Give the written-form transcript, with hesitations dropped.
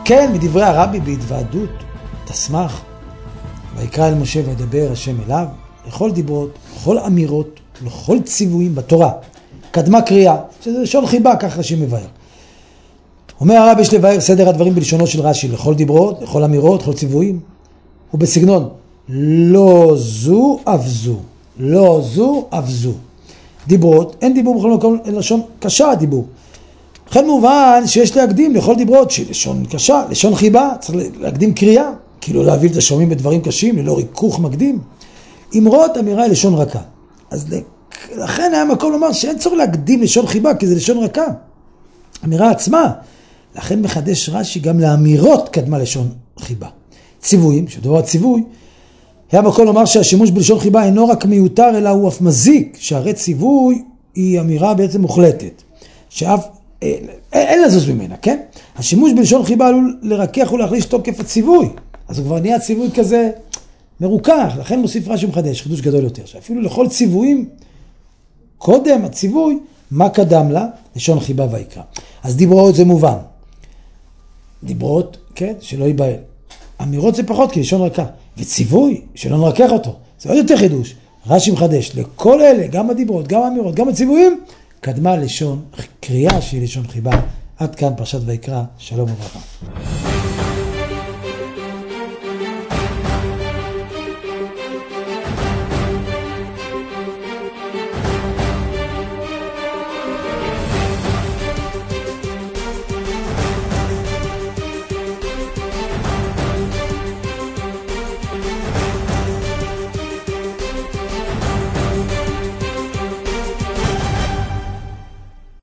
כן, מדברי הרבי בהתוועדות, תשמח, ויקרא אל משה וידבר השם אליו, לכל דיברות, לכל אמירות, לכל ציוויים בתורה. קדמה קריאה, שזה לשון חיבה, כך רש"י מבאר. אומר הרבי יש לבאר סדר הדברים בלשונו של רש"י, לכל דיברות, לכל אמירות, לכל ציוויים, ובסגנון, לא זו אף זו, לא זו אף זו. דיברות, אין דיבור בכל מקום, אין לשון קשה הדיבור. לכן מובן שיש להקדים לכל דיברות שהיא לשון קשה, לשון חיבה, צריך להקדים קריאה, כאילו להביא את השומעים בדברים קשים, ללא ריכוך מקדים. אמרות אמירה היא לשון רכה. אז לכן היה מקום לומר שאין צורך להקדים לשון חיבה, כי זה לשון רכה. אמירה עצמה. לכן מחדש רש"י גם לאמירות קדמה לשון חיבה. ציוויים, שדבר ציווי, היה מקום לומר שהשימוש בלשון חיבה אינו רק מיותר, אלא הוא אף מזיק, שהרי ציווי היא אמירה בעצם מוחלטת, שאף אין לזוז ממנה, כן? השימוש בלשון חיבה עלול לרכך ולהחליש תוקף הציווי, אז הוא כבר נהיה ציווי כזה מרוכך, לכן מוסיף רש"י מחדש, חידוש גדול יותר, שאפילו לכל ציוויים, קודם הציווי, מה קדם לה? לשון חיבה ויקרא. אז דיברות זה מובן. דיברות, כן? שלא ייבהל. אמירות זה פחות, כי לשון רכה. וציווי, שלא נרכך אותו. זה עוד יותר חידוש. רש"י מחדש, לכל אלה, גם הדיברות, גם האמירות, גם הציוויים, קדמה לשון קריאה שהיא לשון חיבה. עד כאן פרשת ויקרא, שלום וברכה.